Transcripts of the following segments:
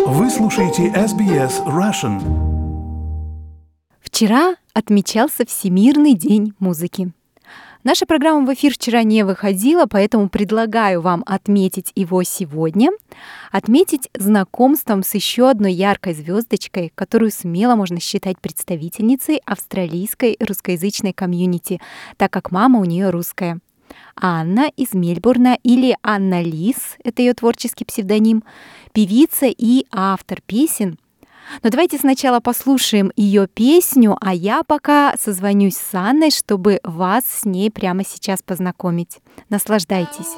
Вы слушаете SBS Russian. Вчера отмечался Всемирный день музыки. Наша программа в эфир вчера не выходила, поэтому предлагаю вам отметить его сегодня, отметить знакомством с еще одной яркой звездочкой, которую смело можно считать представительницей австралийской русскоязычной комьюнити, так как мама у нее русская. Анна из Мельбурна, или Анна Лис, это ее творческий псевдоним, певица и автор песен. Но давайте сначала послушаем ее песню, а я пока созвонюсь с Анной, чтобы вас с ней прямо сейчас познакомить. Наслаждайтесь.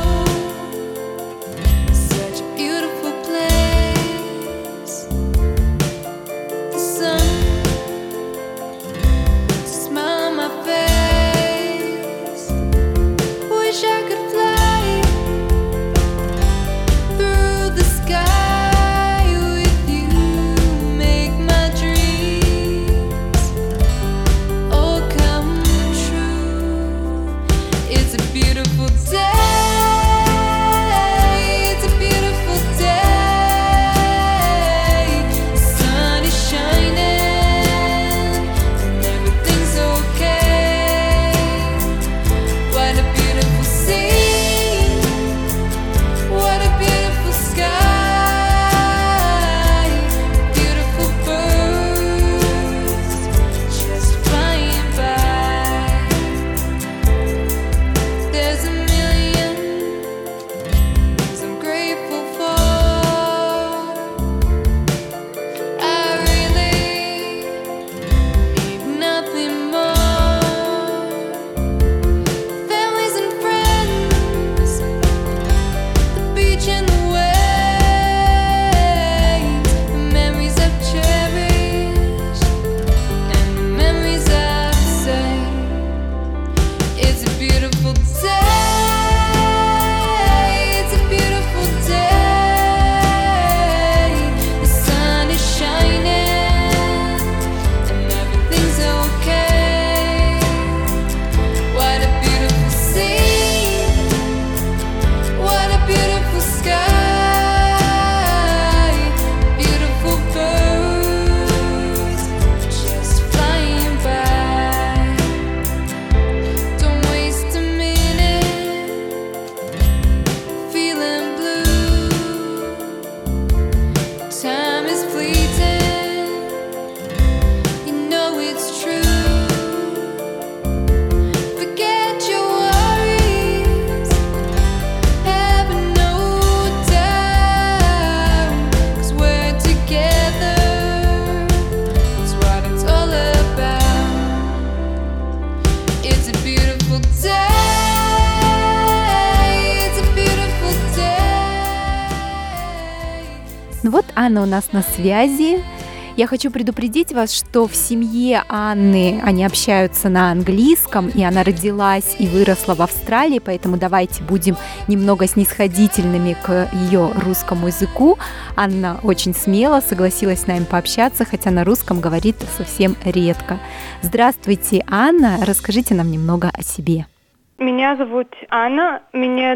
Ну вот Анна у нас на связи. Я хочу предупредить вас, что в семье Анны они общаются на английском, и она родилась и выросла в Австралии, поэтому давайте будем немного снисходительными к ее русскому языку. Анна очень смело согласилась с нами пообщаться, хотя на русском говорит совсем редко. Здравствуйте, Анна, расскажите нам немного о себе. Меня зовут Анна, мне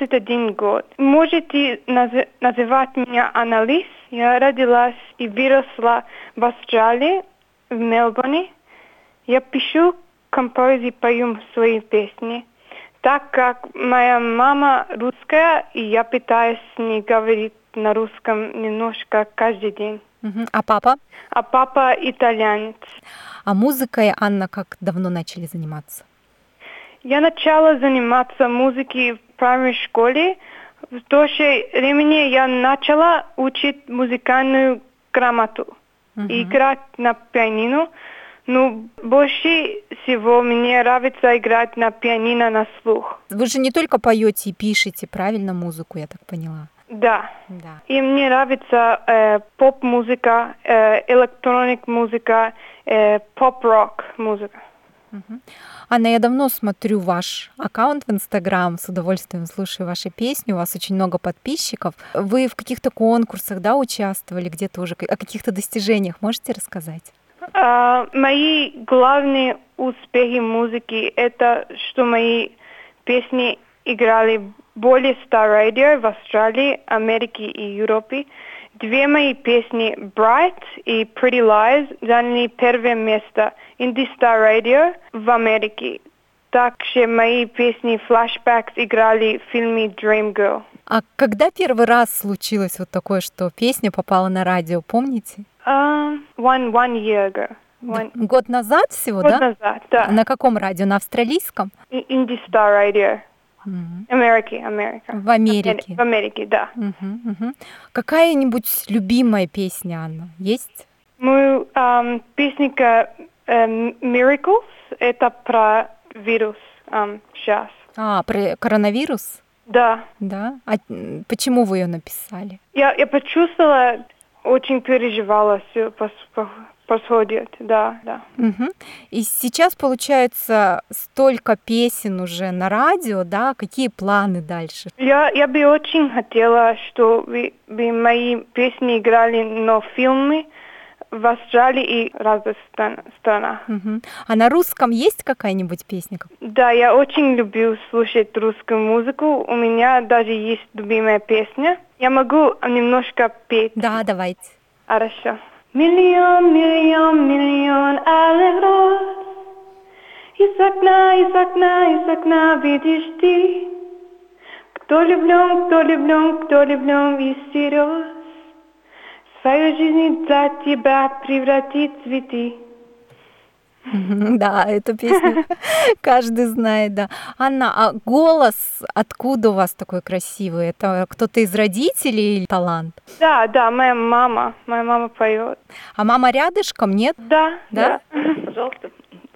21 год. Можете называть меня Анна Лис. Я родилась и выросла в Австралии, в Мельбурне. Я пишу, композирую, пою свои песни. Так как моя мама русская, и я пытаюсь с ней говорить на русском немножко каждый день. А папа? А папа итальянец. А музыкой, Анна, как давно начали заниматься? Я начала заниматься музыкой в первой школе. В то же время я начала учить музыкальную грамоту, играть на пианино. Но больше всего мне нравится играть на пианино на слух. Вы же не только поете и пишете, правильно, музыку, я так поняла? Да. И мне нравится поп-музыка, электроник-музыка, поп-рок музыка. Анна, я давно смотрю ваш аккаунт в Инстаграм, с удовольствием слушаю ваши песни, у вас очень много подписчиков. Вы в каких-то конкурсах, да, участвовали, где-то уже о каких-то достижениях можете рассказать? Мои главные успехи музыки — это что мои песни играли более Star Radio в Австралии, Америке и Европе, две мои песни «Bright» и «Pretty Lies» заняли первое место Indie Star Radio в Америке. Также мои песни «Flashbacks» играли в фильме «Dream Girl». А когда первый раз случилось вот такое, что песня попала на радио, помните? One year ago. Год назад всего, Год да? назад, да. На каком радио? На австралийском? Indie Star Radio. Америка. В Америке. В Америке, да. Какая-нибудь любимая песня, Анна, есть? Мой песенка Miracles это про вирус сейчас. Про коронавирус? Да. Да? А почему вы ее написали? Я почувствовала, очень переживала все происходит, да. И сейчас, получается, столько песен уже на радио, да? Какие планы дальше? Я бы очень хотела, чтобы мои песни играли на фильмы в Австралии и разных странах. А на русском есть какая-нибудь песня? Да, я очень люблю слушать русскую музыку. У меня даже есть любимая песня. Я могу немножко петь. Да, давайте. Хорошо. Миллион, миллион, миллион алых роз. Из окна видишь ты. Кто влюблен и всерьез. Свою жизнь за тебя превратит в цветы. Да, эту песню каждый знает, да. Анна, а голос откуда у вас такой красивый? Это кто-то из родителей или талант? Да, моя мама поет. А мама рядышком, нет? Да. Пожалуйста.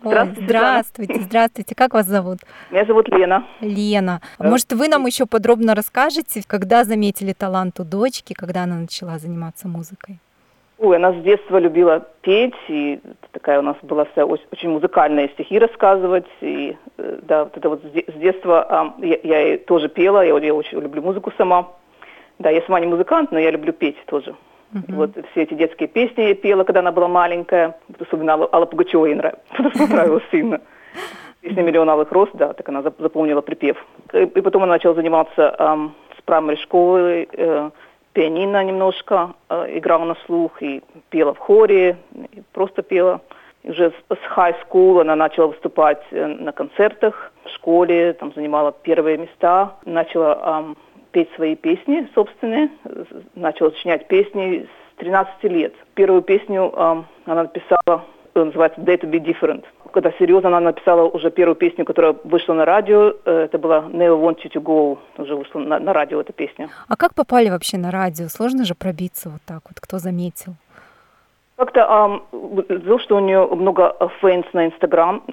Здравствуйте. Как вас зовут? Меня зовут Лена. Лена. Может, вы нам еще подробно расскажете, когда заметили талант у дочки, когда она начала заниматься музыкой? Она с детства любила петь, и такая у нас была вся очень музыкальная, стихи рассказывать. И да, вот это вот с детства я тоже пела, я очень люблю музыку сама. Да, я сама не музыкант, но я люблю петь тоже. И вот все эти детские песни я пела, когда она была маленькая. Особенно Алла Пугачева ей нравилась сильно. Песня «Миллион алых роз», да, так она запомнила припев. И потом она начала заниматься с праймари школы, пианино немножко, играла на слух и пела в хоре, и просто пела. И уже с high school она начала выступать на концертах в школе, там занимала первые места, начала петь свои песни собственные, начала сочинять песни с 13 лет. Первую песню она написала, называется «Day to be different». Когда серьезно, она написала уже первую песню, которая вышла на радио. Это была «Never want you to go». Уже вышла на радио эта песня. А как попали вообще на радио? Сложно же пробиться вот так вот? Кто заметил? Как-то дело, что у нее много фэнс на Инстаграм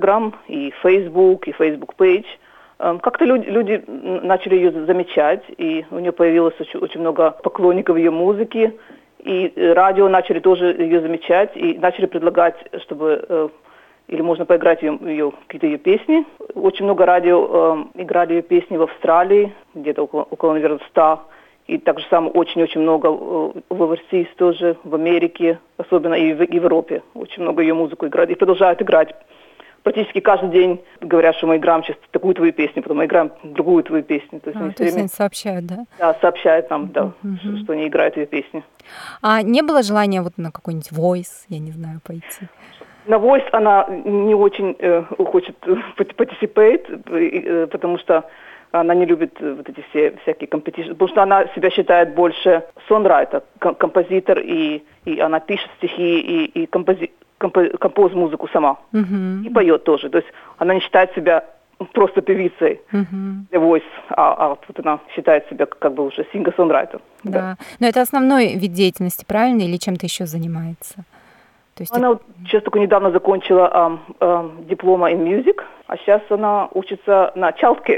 и Facebook пейдж. Как-то люди начали ее замечать, и у нее появилось очень много поклонников ее музыки. И радио начали тоже ее замечать и начали предлагать, чтобы или можно поиграть какие-то ее песни. Очень много радио играли ее песни в Австралии, где-то около, наверное, 100. И так же самое очень-очень много в overseas тоже, в Америке, особенно и в Европе. Очень много ее музыку играют и продолжают играть. Практически каждый день говорят, что мы играем сейчас такую твою песню, потом мы играем другую твою песню. То есть, они сообщают, да? Да, сообщают нам, да, что они играют ее песни. А не было желания вот на какой-нибудь Voice, я не знаю, пойти? На Voice она не очень хочет participate, потому что она не любит вот эти все всякие компетиции, потому что она себя считает больше songwriter, композитор, и она пишет стихи и композ музыку сама. И поет тоже. То есть она не считает себя просто певицей для Voice, а вот она считает себя как бы уже singer-songwriter. Да. Но это основной вид деятельности, правильно? Или чем-то еще занимается? То есть она сейчас только недавно закончила диплома in music, а сейчас она учится на чалке.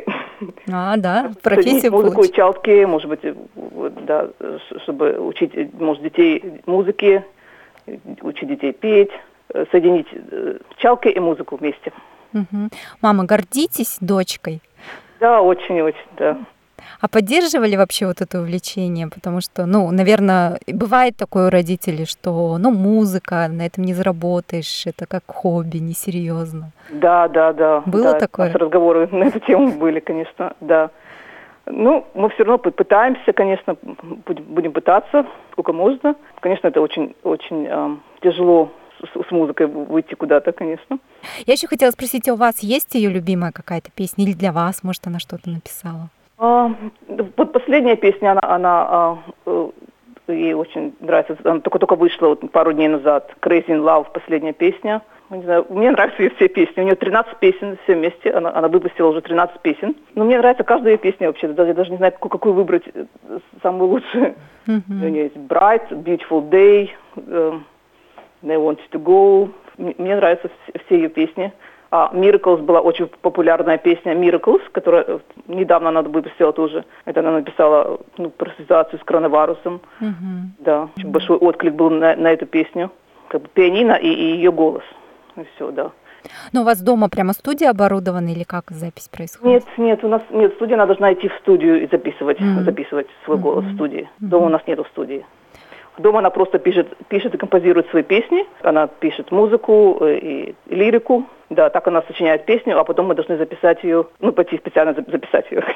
Да, профессию музыку и чалке, может быть, да, чтобы учить, может, детей музыке, учить детей петь, соединить чалки и музыку вместе. Мама, гордитесь дочкой? Да, очень-очень, да. А поддерживали вообще вот это увлечение? Потому что, наверное, бывает такое у родителей, что, музыка, на этом не заработаешь, это как хобби, несерьезно. Да. Было такое? Разговоры на эту тему были, конечно, да. Ну, мы все равно пытаемся, конечно, будем пытаться, сколько можно. Конечно, это очень тяжело с музыкой выйти куда-то, конечно. Я еще хотела спросить, а у вас есть ее любимая какая-то песня? Или для вас, может, она что-то написала? Вот последняя песня, она ей очень нравится. Она только вышла вот пару дней назад. Crazy in Love, последняя песня. Не знаю, мне нравятся ее все песни. У нее 13 песен все вместе. Она выпустила уже 13 песен. Но мне нравится каждая ее песня вообще. Я даже не знаю, какую выбрать самую лучшую. У нее есть Bright, Beautiful Day, I Want You to Go. Мне нравятся все ее песни. Miracles была очень популярная песня Miracles, которая недавно она выпустила тоже. Это она написала про ситуацию с коронавирусом. Да, очень большой отклик был на эту песню. Как бы пианино и ее голос. И все, да. Но у вас дома прямо студия оборудована или как запись происходит? Нет, у нас нет студии, она должна идти в студию и записывать свой голос в студии. Дома у нас нету студии. Дома она просто пишет и композирует свои песни. Она пишет музыку и лирику. Да, так она сочиняет песню, а потом мы должны записать ее, пойти специально записать ее.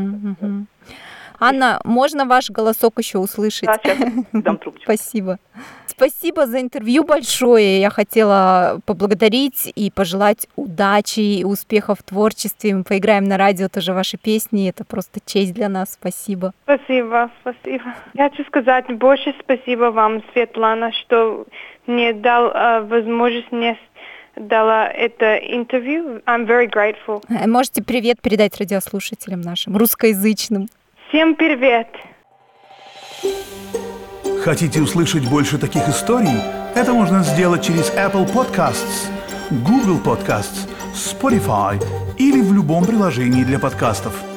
Анна, можно ваш голосок еще услышать? Да, сейчас дам трубочку. Спасибо. Спасибо за интервью большое. Я хотела поблагодарить и пожелать удачи и успехов в творчестве. Мы поиграем на радио тоже ваши песни. Это просто честь для нас. Спасибо. Спасибо. Я хочу сказать больше спасибо вам, Светлана, что мне дал возможность дала это интервью. I'm very grateful. Можете привет передать радиослушателям нашим, русскоязычным. Всем привет! Хотите услышать больше таких историй? Это можно сделать через Apple Podcasts, Google Podcasts, Spotify или в любом приложении для подкастов.